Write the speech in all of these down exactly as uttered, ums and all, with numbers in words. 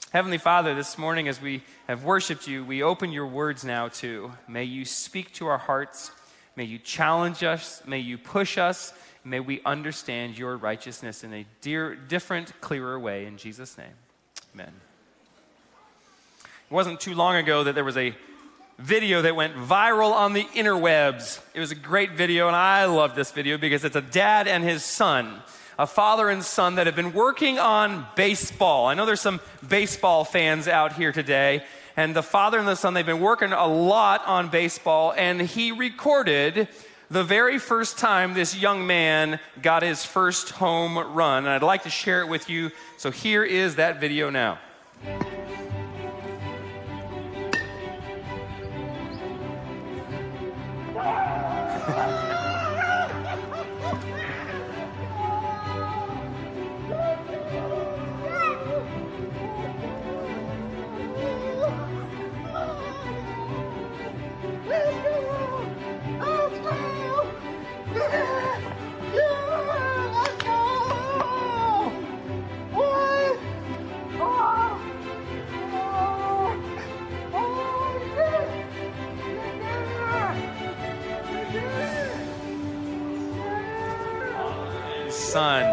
Heavenly Father, this morning as we have worshiped you, we open your words now too. May you speak to our hearts. May you challenge us. May you push us. May we understand your righteousness in a dear, different, clearer way. In Jesus' name, amen. It wasn't too long ago that there was a video that went viral on the interwebs. It was a great video, and I love this video because it's a dad and his son, a father and son that have been working on baseball. I know there's some baseball fans out here today, and the father and the son, they've been working a lot on baseball, and he recorded the very first time this young man got his first home run, and I'd like to share it with you. So here is that video now. Son.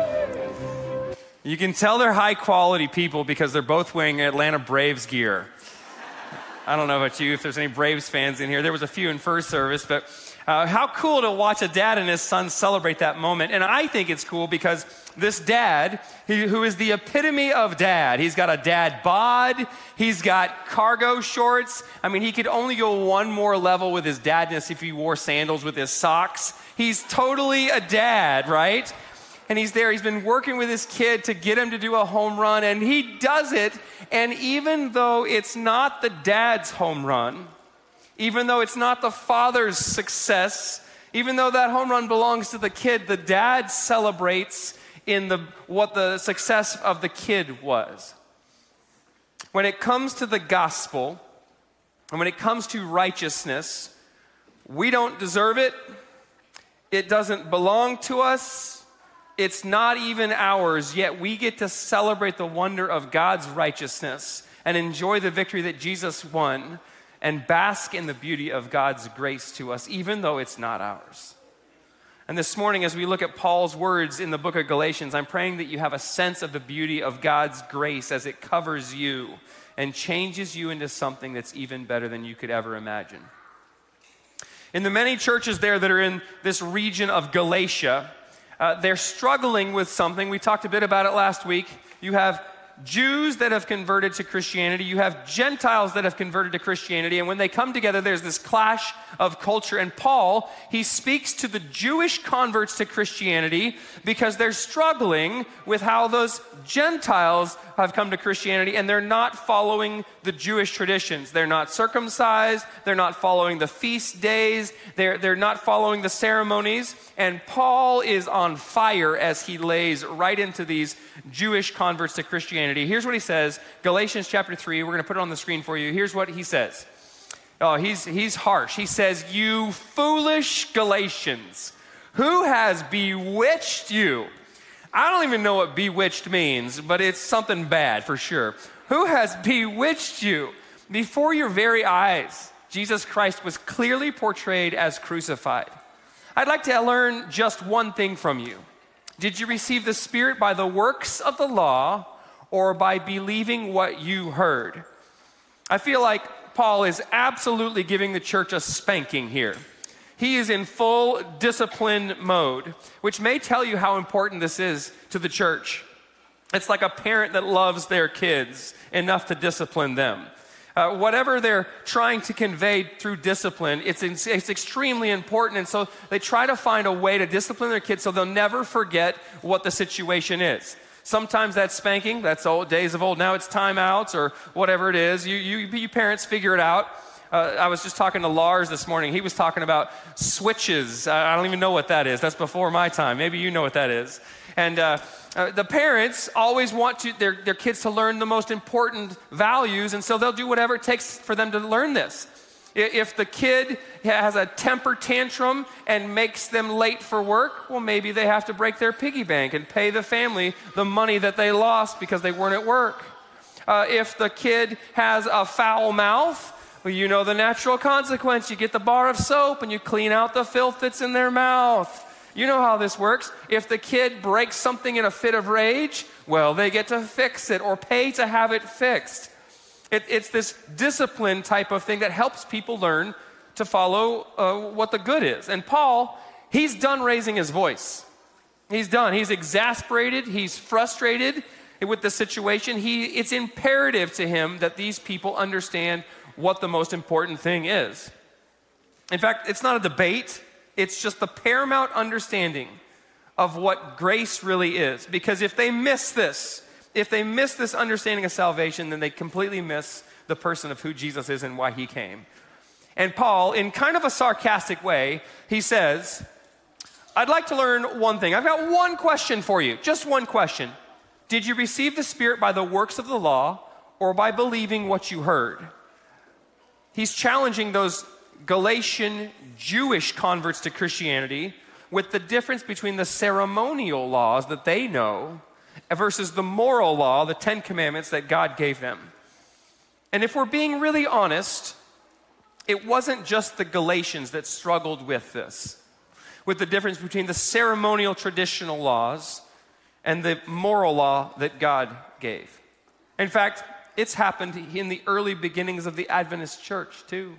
You can tell they're high quality people because they're both wearing Atlanta Braves gear. I don't know about you, if there's any Braves fans in here. There was a few in first service, but uh, how cool to watch a dad and his son celebrate that moment. And I think it's cool because this dad, he, who is the epitome of dad, he's got a dad bod, he's got cargo shorts. I mean, he could only go one more level with his dadness if he wore sandals with his socks. He's totally a dad, right? And he's there, he's been working with his kid to get him to do a home run, and he does it. And even though it's not the dad's home run, even though it's not the father's success, even though that home run belongs to the kid, the dad celebrates in the what the success of the kid was. When it comes to the gospel, and when it comes to righteousness, we don't deserve it. It doesn't belong to us. It's not even ours, yet we get to celebrate the wonder of God's righteousness and enjoy the victory that Jesus won and bask in the beauty of God's grace to us, even though it's not ours. And this morning, as we look at Paul's words in the book of Galatians, I'm praying that you have a sense of the beauty of God's grace as it covers you and changes you into something that's even better than you could ever imagine. In the many churches there that are in this region of Galatia, Uh, they're struggling with something. We talked a bit about it last week. You have Jews that have converted to Christianity. You have Gentiles that have converted to Christianity. And when they come together, there's this clash of culture. And Paul, he speaks to the Jewish converts to Christianity because they're struggling with how those Gentiles have come to Christianity, and they're not following the Jewish traditions. They're not circumcised. They're not following the feast days. They're, they're not following the ceremonies. And Paul is on fire as he lays right into these Jewish converts to Christianity. Here's what he says, Galatians chapter three. We're going to put it on the screen for you. Here's what he says. Oh, he's, he's harsh. He says, "You foolish Galatians, who has bewitched you?" I don't even know what bewitched means, but it's something bad for sure. Who has bewitched you? Before your very eyes, Jesus Christ was clearly portrayed as crucified. I'd like to learn just one thing from you. Did you receive the Spirit by the works of the law or by believing what you heard? I feel like Paul is absolutely giving the church a spanking here. He is in full discipline mode, which may tell you how important this is to the church. It's like a parent that loves their kids enough to discipline them. Uh, whatever they're trying to convey through discipline, it's, it's extremely important. And so they try to find a way to discipline their kids so they'll never forget what the situation is. Sometimes that's spanking. That's old days of old. Now it's timeouts or whatever it is. You, you, you parents figure it out. Uh, I was just talking to Lars this morning. He was talking about switches. I, I don't even know what that is. That's before my time. Maybe you know what that is. And uh, uh, the parents always want to, their, their kids to learn the most important values, and so they'll do whatever it takes for them to learn this. If the kid has a temper tantrum and makes them late for work, well, maybe they have to break their piggy bank and pay the family the money that they lost because they weren't at work. Uh, if the kid has a foul mouth, well, you know the natural consequence. You get the bar of soap and you clean out the filth that's in their mouth. You know how this works. If the kid breaks something in a fit of rage, well, they get to fix it or pay to have it fixed. It, it's this discipline type of thing that helps people learn to follow uh, what the good is. And Paul, he's done raising his voice. He's done. He's exasperated. He's frustrated with the situation. He, it's imperative to him that these people understand what the most important thing is. In fact, it's not a debate. It's just the paramount understanding of what grace really is. Because if they miss this, if they miss this understanding of salvation, then they completely miss the person of who Jesus is and why he came. And Paul, in kind of a sarcastic way, he says, I'd like to learn one thing. I've got one question for you, just one question. Did you receive the Spirit by the works of the law or by believing what you heard? He's challenging those Galatian Jewish converts to Christianity with the difference between the ceremonial laws that they know versus the moral law, the Ten Commandments that God gave them. And if we're being really honest, it wasn't just the Galatians that struggled with this, with the difference between the ceremonial traditional laws and the moral law that God gave. In fact, it's happened in the early beginnings of the Adventist church too.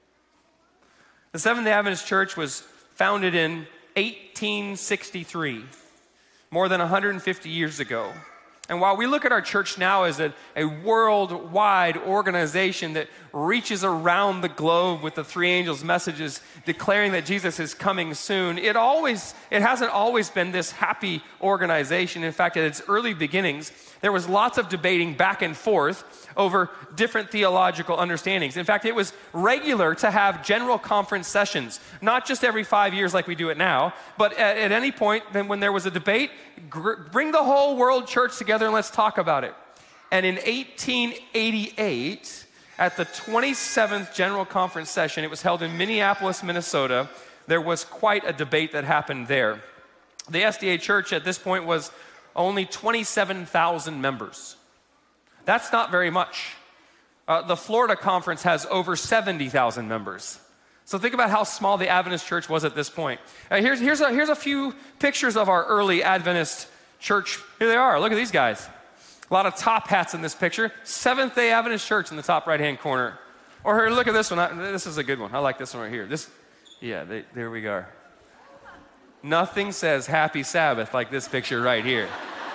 The Seventh-day Adventist Church was founded in eighteen sixty-three, more than one hundred fifty years ago. And while we look at our church now as a, a worldwide organization that reaches around the globe with the three angels' messages declaring that Jesus is coming soon, it always, it hasn't always been this happy organization. In fact, at its early beginnings, there was lots of debating back and forth over different theological understandings. In fact, it was regular to have general conference sessions, not just every five years like we do it now, but at, at any point then when there was a debate, gr- bring the whole world church together and let's talk about it. And in eighteen eighty-eight, at the twenty-seventh General Conference session, it was held in Minneapolis, Minnesota, there was quite a debate that happened there. The S D A Church at this point was only twenty-seven thousand members. That's not very much. Uh, the Florida Conference has over seventy thousand members. So think about how small the Adventist church was at this point. Uh, here's, here's, a, here's a few pictures of our early Adventist church. Here they are. Look at these guys. A lot of top hats in this picture. Seventh-day Adventist church in the top right-hand corner. Or here, look at this one. I, this is a good one. I like this one right here. This, yeah, they, there we go. Nothing says happy Sabbath like this picture right here.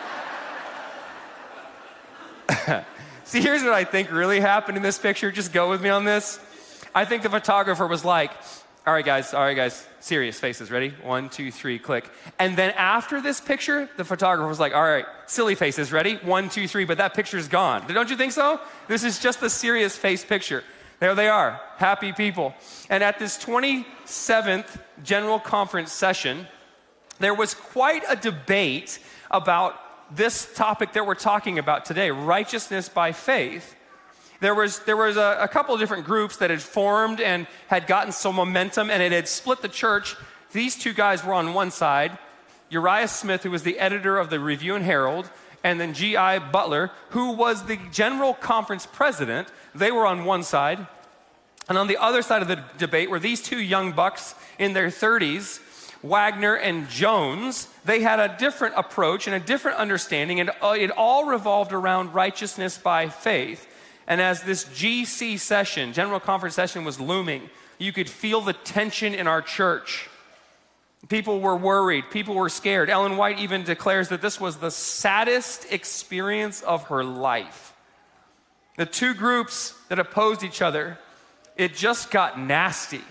See, here's what I think really happened in this picture. Just go with me on this. I think the photographer was like, all right, guys, all right, guys, serious faces, ready? One, two, three, click. And then after this picture, the photographer was like, all right, silly faces, ready? One, two, three, but that picture's gone. Don't you think so? This is just the serious face picture. There they are, happy people. And at this twenty-seventh General Conference session, there was quite a debate about this topic that we're talking about today, righteousness by faith. There was, there was a, a couple of different groups that had formed and had gotten some momentum, and it had split the church. These two guys were on one side, Uriah Smith, who was the editor of the Review and Herald, and then G I Butler, who was the General Conference president. They were on one side. And on the other side of the debate were these two young bucks in their thirties, Wagner and Jones. They had a different approach and a different understanding, and it all revolved around righteousness by faith. And as this G C session, General Conference session, was looming, you could feel the tension in our church. People were worried. People were scared. Ellen White even declares that this was the saddest experience of her life. The two groups that opposed each other, it just got nasty.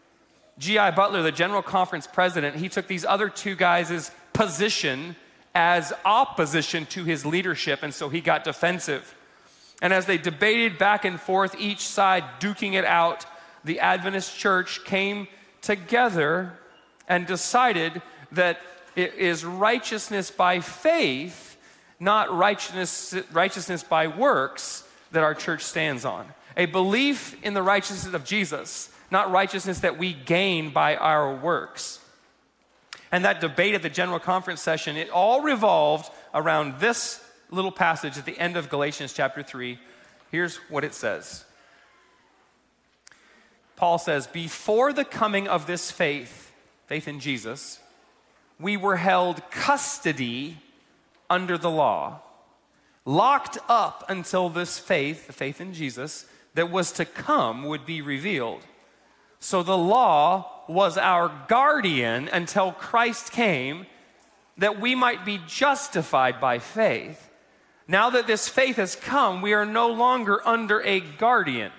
G I Butler, the General Conference president, he took these other two guys' position as opposition to his leadership, and so he got defensive. And as they debated back and forth, each side duking it out, the Adventist church came together and decided that it is righteousness by faith, not righteousness, righteousness by works, that our church stands on. A belief in the righteousness of Jesus, not righteousness that we gain by our works. And that debate at the General Conference session, it all revolved around this little passage at the end of Galatians chapter three. Here's what it says. Paul says, before the coming of this faith, faith in Jesus, we were held custody under the law, locked up until this faith, the faith in Jesus, that was to come would be revealed. So the law was our guardian until Christ came, that we might be justified by faith. Now that this faith has come, we are no longer under a guardian.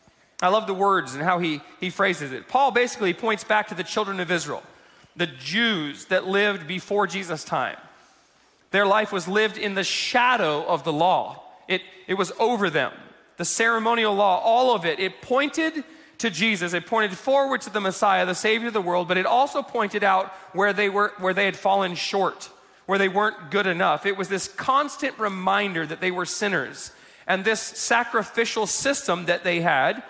I love the words and how he, he phrases it. Paul basically points back to the children of Israel, the Jews that lived before Jesus' time. Their life was lived in the shadow of the law. It, it was over them. The ceremonial law, all of it, it pointed to Jesus. It pointed forward to the Messiah, the Savior of the world, but it also pointed out where they were, where they had fallen short, where they weren't good enough. It was this constant reminder that they were sinners. And this sacrificial system that they had,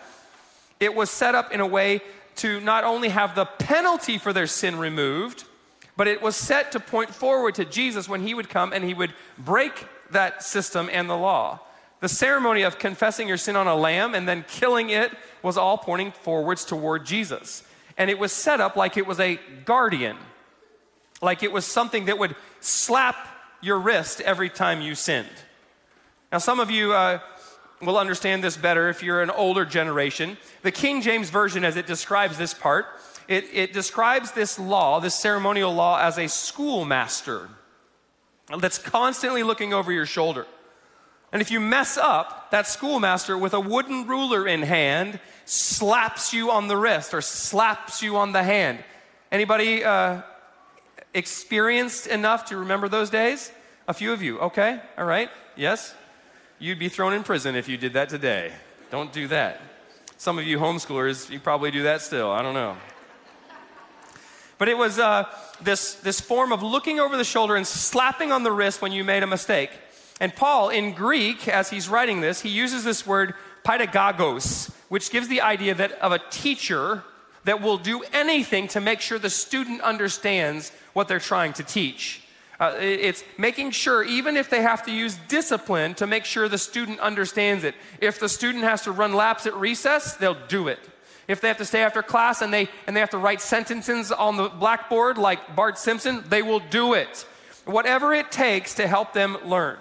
it was set up in a way to not only have the penalty for their sin removed, but it was set to point forward to Jesus when he would come and he would break that system and the law. The ceremony of confessing your sin on a lamb and then killing it was all pointing forwards toward Jesus. And it was set up like it was a guardian, like it was something that would slap your wrist every time you sinned. Now, some of you uh, will understand this better if you're an older generation. The King James Version, as it describes this part, it, it describes this law, this ceremonial law, as a schoolmaster that's constantly looking over your shoulder. And if you mess up, that schoolmaster with a wooden ruler in hand slaps you on the wrist or slaps you on the hand. Anybody uh, experienced enough to remember those days? A few of you, okay, all right, yes? You'd be thrown in prison if you did that today. Don't do that. Some of you homeschoolers, you probably do that still, I don't know. But it was uh, this, this form of looking over the shoulder and slapping on the wrist when you made a mistake. And Paul, in Greek, as he's writing this, he uses this word pedagogos, which gives the idea that of a teacher that will do anything to make sure the student understands what they're trying to teach. Uh, it's making sure, even if they have to use discipline, to make sure the student understands it. If the student has to run laps at recess, they'll do it. If they have to stay after class and they, and they have to write sentences on the blackboard like Bart Simpson, they will do it. Whatever it takes to help them learn.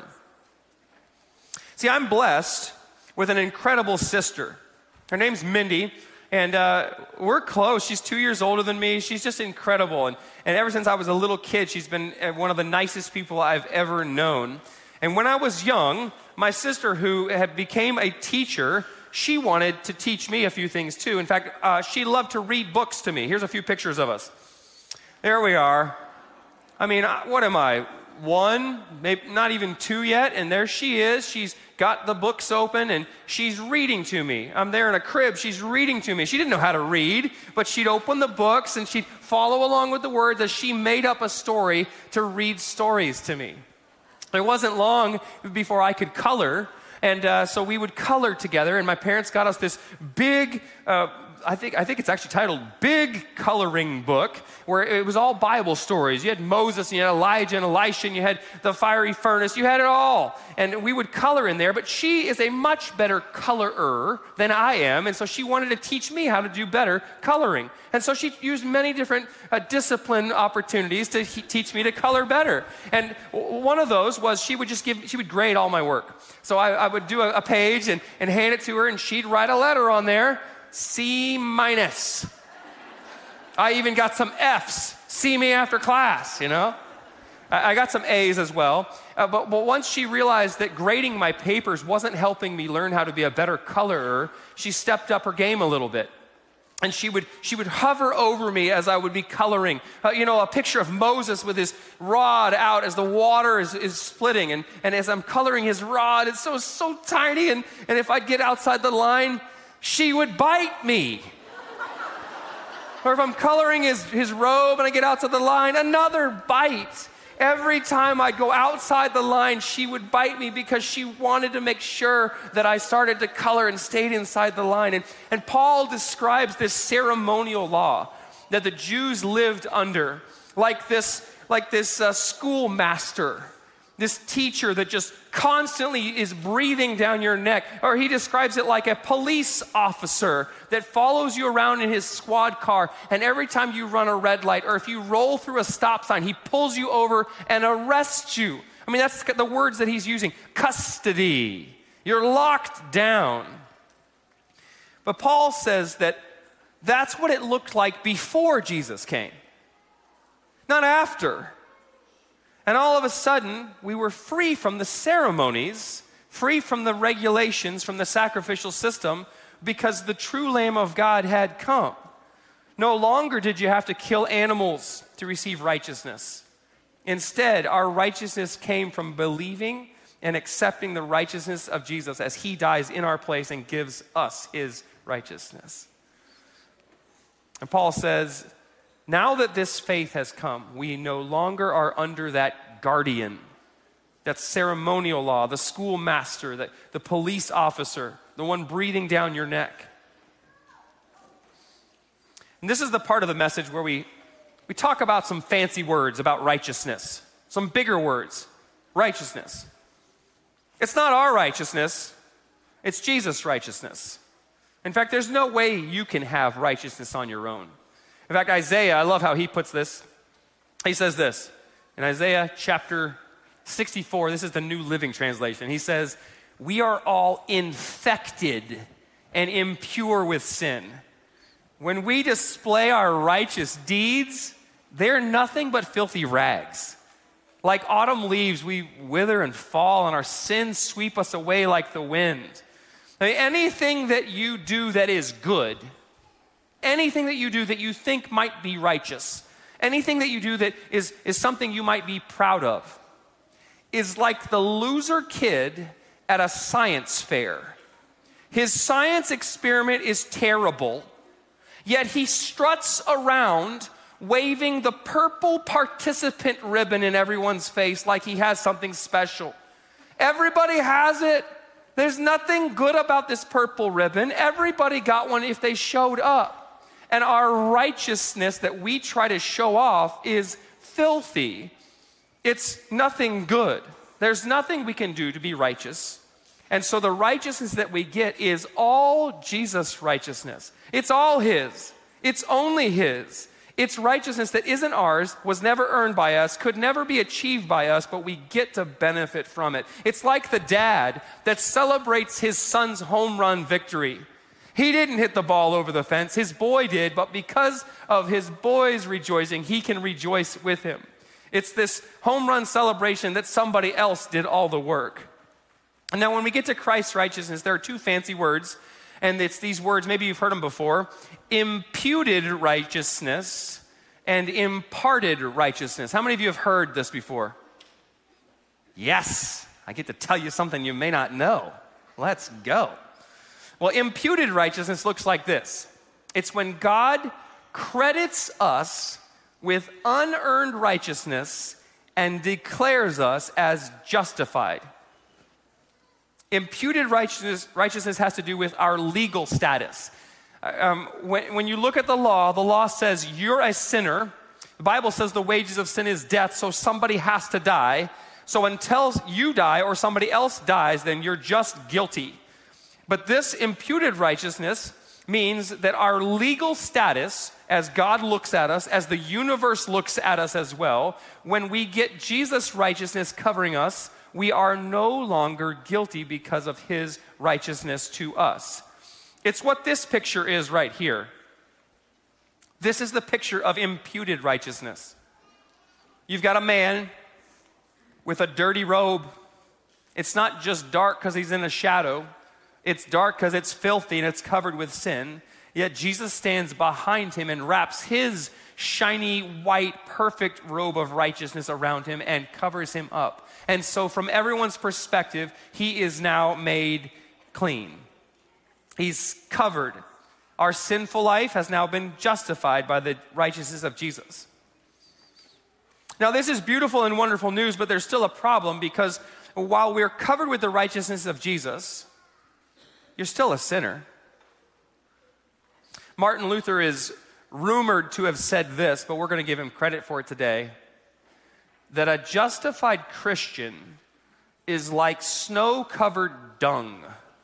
See, I'm blessed with an incredible sister. Her name's Mindy, and uh, we're close. She's two years older than me. She's just incredible. And, and ever since I was a little kid, she's been one of the nicest people I've ever known. And when I was young, my sister, who had became a teacher, she wanted to teach me a few things too. In fact, uh, she loved to read books to me. Here's a few pictures of us. There we are. I mean, what am I? One, maybe not even two yet, and there she is. She's got the books open, and she's reading to me. I'm there in a crib. She's reading to me. She didn't know how to read, but she'd open the books, and she'd follow along with the words as she made up a story to read stories to me. It wasn't long before I could color, and uh, so we would color together, and my parents got us this big uh, I think I think it's actually titled Big Coloring Book, where it was all Bible stories. You had Moses, and you had Elijah and Elisha, and you had the fiery furnace. You had it all. And we would color in there, but she is a much better colorer than I am, and so she wanted to teach me how to do better coloring. And so she used many different uh, discipline opportunities to he- teach me to color better. And w- one of those was she would just give, she would grade all my work. So I, I would do a, a page and, and hand it to her, and she'd write a letter on there. C minus. I even got some F's. See me after class, you know? I, I got some A's as well. Uh, but, but once she realized that grading my papers wasn't helping me learn how to be a better colorer, she stepped up her game a little bit. And she would she would hover over me as I would be coloring. Uh, you know, a picture of Moses with his rod out as the water is, is splitting. And, and as I'm coloring his rod, it's so, so tiny. And, and if I'd get outside the line, she would bite me. Or if I'm coloring his, his robe and I get outside the line, another bite. Every time I'd go outside the line, she would bite me because she wanted to make sure that I started to color and stayed inside the line. And, and Paul describes this ceremonial law that the Jews lived under, like this, like this uh, schoolmaster this teacher that just constantly is breathing down your neck. Or he describes it like a police officer that follows you around in his squad car, and every time you run a red light or if you roll through a stop sign, he pulls you over and arrests you. I mean, that's the words that he's using. Custody. You're locked down. But Paul says that that's what it looked like before Jesus came, not after. And all of a sudden, we were free from the ceremonies, free from the regulations, from the sacrificial system, because the true Lamb of God had come. No longer did you have to kill animals to receive righteousness. Instead, our righteousness came from believing and accepting the righteousness of Jesus as he dies in our place and gives us his righteousness. And Paul says, now that this faith has come, we no longer are under that guardian, that ceremonial law, the schoolmaster, the, the police officer, the one breathing down your neck. And this is the part of the message where we, we talk about some fancy words about righteousness, some bigger words, righteousness. It's not our righteousness, it's Jesus' righteousness. In fact, there's no way you can have righteousness on your own. In fact, Isaiah, I love how he puts this. He says this in Isaiah chapter sixty-four, this is the New Living Translation. He says, we are all infected and impure with sin. When we display our righteous deeds, they're nothing but filthy rags. Like autumn leaves, we wither and fall, and our sins sweep us away like the wind. I mean, anything that you do that is good, anything that you do that you think might be righteous, anything that you do that is, is something you might be proud of, is like the loser kid at a science fair. His science experiment is terrible, yet he struts around waving the purple participant ribbon in everyone's face like he has something special. Everybody has it. There's nothing good about this purple ribbon. Everybody got one if they showed up. And our righteousness that we try to show off is filthy. It's nothing good. There's nothing we can do to be righteous. And so the righteousness that we get is all Jesus' righteousness. It's all his. It's only his. It's righteousness that isn't ours, was never earned by us, could never be achieved by us, but we get to benefit from it. It's like the dad that celebrates his son's home run victory. He didn't hit the ball over the fence, his boy did, but because of his boy's rejoicing, he can rejoice with him. It's this home run celebration that somebody else did all the work. And now when we get to Christ's righteousness, there are two fancy words, and it's these words, maybe you've heard them before: imputed righteousness and imparted righteousness. How many of you have heard this before? Yes, I get to tell you something you may not know. Let's go. Well, imputed righteousness looks like this. It's when God credits us with unearned righteousness and declares us as justified. Imputed righteousness, righteousness has to do with our legal status. Um, when, when you look at the law, the law says you're a sinner. The Bible says the wages of sin is death, so somebody has to die. So until you die or somebody else dies, then you're just guilty. But this imputed righteousness means that our legal status, as God looks at us, as the universe looks at us as well, when we get Jesus' righteousness covering us, we are no longer guilty because of his righteousness to us. It's what this picture is right here. This is the picture of imputed righteousness. You've got a man with a dirty robe. It's not just dark because he's in a shadow. It's dark because it's filthy and it's covered with sin. Yet Jesus stands behind him and wraps his shiny, white, perfect robe of righteousness around him and covers him up. And so from everyone's perspective, he is now made clean. He's covered. Our sinful life has now been justified by the righteousness of Jesus. Now, this is beautiful and wonderful news, but there's still a problem, because while we're covered with the righteousness of Jesus, you're still a sinner. Martin Luther is rumored to have said this, but we're going to give him credit for it today. that a justified Christian is like snow-covered dung.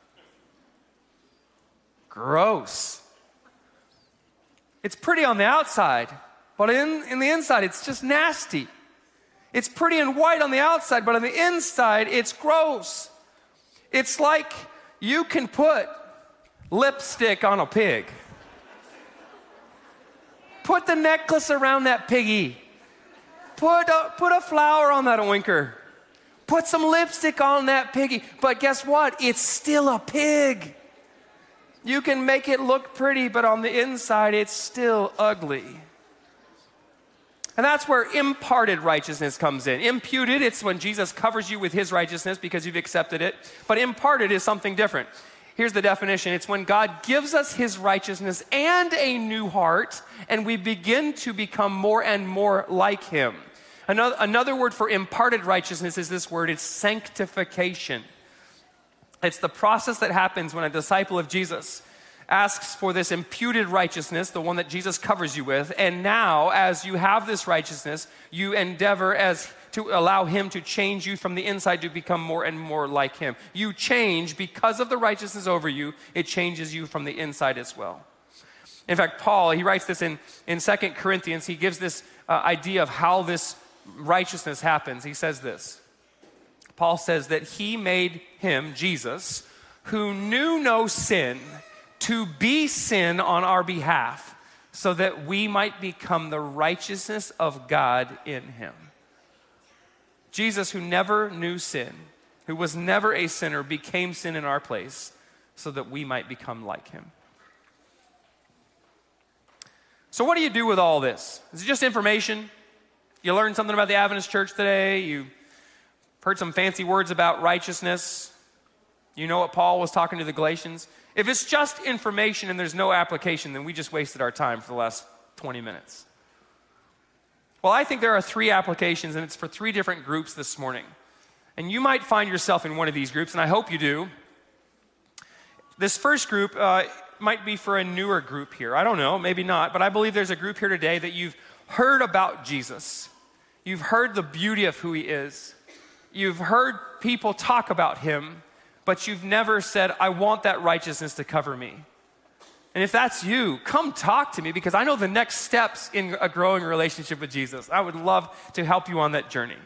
Gross. It's pretty on the outside, but in, in the inside, it's just nasty. It's pretty and white on the outside, but on the inside, it's gross. It's like you can put lipstick on a pig. Put the necklace around that piggy. Put a, put a flower on that oinker. Put some lipstick on that piggy. But guess what? It's still a pig. You can make it look pretty, but on the inside, it's still ugly. And that's where imparted righteousness comes in. Imputed, it's when Jesus covers you with his righteousness because you've accepted it. But imparted is something different. Here's the definition. It's when God gives us his righteousness and a new heart, and we begin to become more and more like him. Another, another word for imparted righteousness is this word. It's sanctification. It's the process that happens when a disciple of Jesus asks for this imputed righteousness, the one that Jesus covers you with, and now as you have this righteousness, you endeavor as to allow him to change you from the inside to become more and more like him. You change because of the righteousness over you. It changes you from the inside as well. In fact, Paul, he writes this in, in Second Corinthians. He gives this uh, idea of how this righteousness happens. He says this. Paul says that he made him, Jesus, who knew no sin, to be sin on our behalf, so that we might become the righteousness of God in him. Jesus, who never knew sin, who was never a sinner, became sin in our place, so that we might become like him. So what do you do with all this? Is it just information? You learned something about the Adventist church today? You heard some fancy words about righteousness? You know what Paul was talking to the Galatians? If it's just information and there's no application, then we just wasted our time for the last twenty minutes. Well, I think there are three applications, and it's for three different groups this morning. And you might find yourself in one of these groups, and I hope you do. This first group uh, might be for a newer group here. I don't know, maybe not, but I believe there's a group here today that you've heard about Jesus. You've heard the beauty of who he is. You've heard people talk about him, but you've never said, I want that righteousness to cover me. And if that's you, come talk to me, because I know the next steps in a growing relationship with Jesus. I would love to help you on that journey.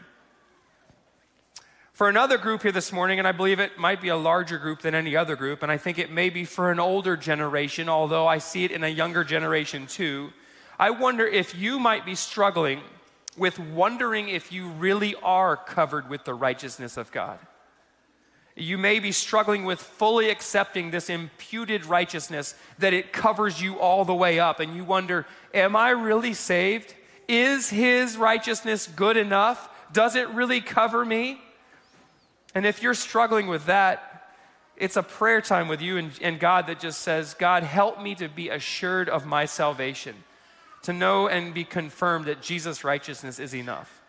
For another group here this morning, and I believe it might be a larger group than any other group, and I think it may be for an older generation, although I see it in a younger generation too. I wonder if you might be struggling with wondering if you really are covered with the righteousness of God. You may be struggling with fully accepting this imputed righteousness, that it covers you all the way up, and you wonder, am I really saved? Is his righteousness good enough? Does it really cover me? And if you're struggling with that, it's a prayer time with you and, and God that just says, God, help me to be assured of my salvation, to know and be confirmed that Jesus' righteousness is enough.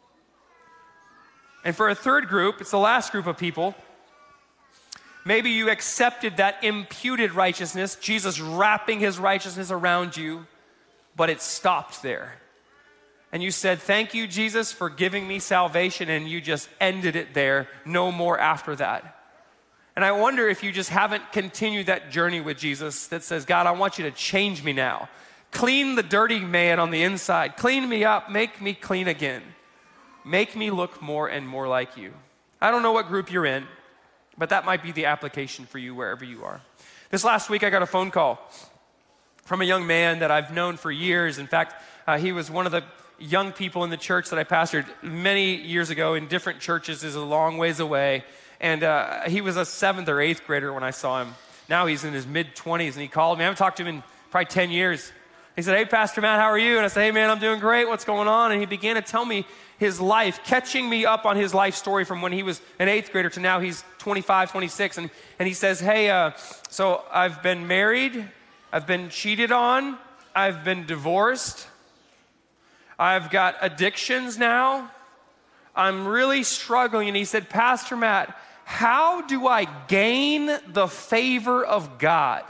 And for a third group, it's the last group of people. Maybe you accepted that imputed righteousness, Jesus wrapping his righteousness around you, but it stopped there. And you said, thank you, Jesus, for giving me salvation, and you just ended it there, no more after that. And I wonder if you just haven't continued that journey with Jesus that says, God, I want you to change me now. Clean the dirty man on the inside. Clean me up. Make me clean again. Make me look more and more like you. I don't know what group you're in, but that might be the application for you wherever you are. This last week, I got a phone call from a young man that I've known for years. In fact, uh, he was one of the young people in the church that I pastored many years ago in different churches, is a long ways away. And uh, he was a seventh or eighth grader when I saw him. Now he's in his mid-twenties, and he called me. I haven't talked to him in probably ten years. He said, hey, Pastor Matt, how are you? And I said, hey, man, I'm doing great. What's going on? And he began to tell me his life, catching me up on his life story from when he was an eighth grader to now he's twenty-five, twenty-six. And, and he says, hey, uh, so I've been married. I've been cheated on. I've been divorced. I've got addictions now. I'm really struggling. And he said, Pastor Matt, how do I gain the favor of God?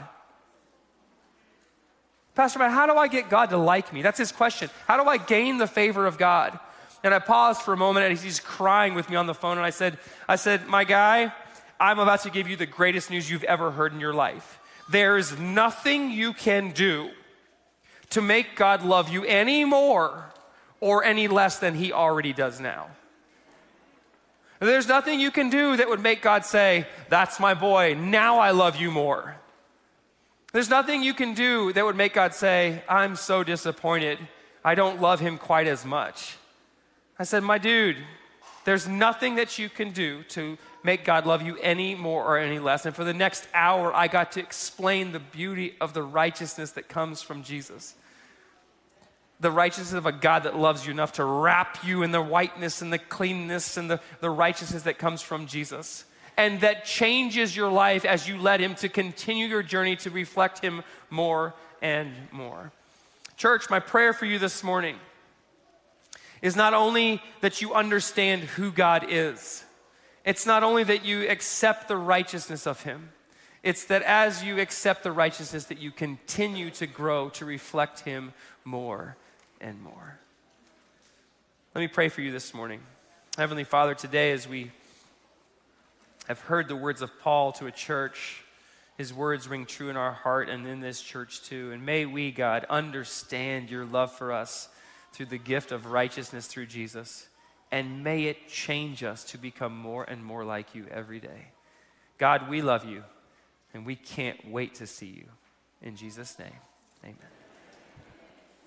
Pastor Matt, how do I get God to like me? That's his question. How do I gain the favor of God? And I paused for a moment, and he's crying with me on the phone, and I said, I said, my guy, I'm about to give you the greatest news you've ever heard in your life. There's nothing you can do to make God love you any more or any less than he already does now. There's nothing you can do that would make God say, that's my boy, now I love you more. There's nothing you can do that would make God say, I'm so disappointed, I don't love him quite as much. I said, my dude, there's nothing that you can do to make God love you any more or any less. And for the next hour, I got to explain the beauty of the righteousness that comes from Jesus. The righteousness of a God that loves you enough to wrap you in the whiteness and the cleanness and the, the righteousness that comes from Jesus. And that changes your life as you let him to continue your journey to reflect him more and more. Church, my prayer for you this morning is not only that you understand who God is, it's not only that you accept the righteousness of him, it's that as you accept the righteousness that you continue to grow to reflect him more and more. Let me pray for you this morning. Heavenly Father, today as we have heard the words of Paul to a church, his words ring true in our heart and in this church too. And may we, God, understand your love for us through the gift of righteousness through Jesus. And may it change us to become more and more like you every day. God, we love you, and we can't wait to see you. In Jesus' name, amen.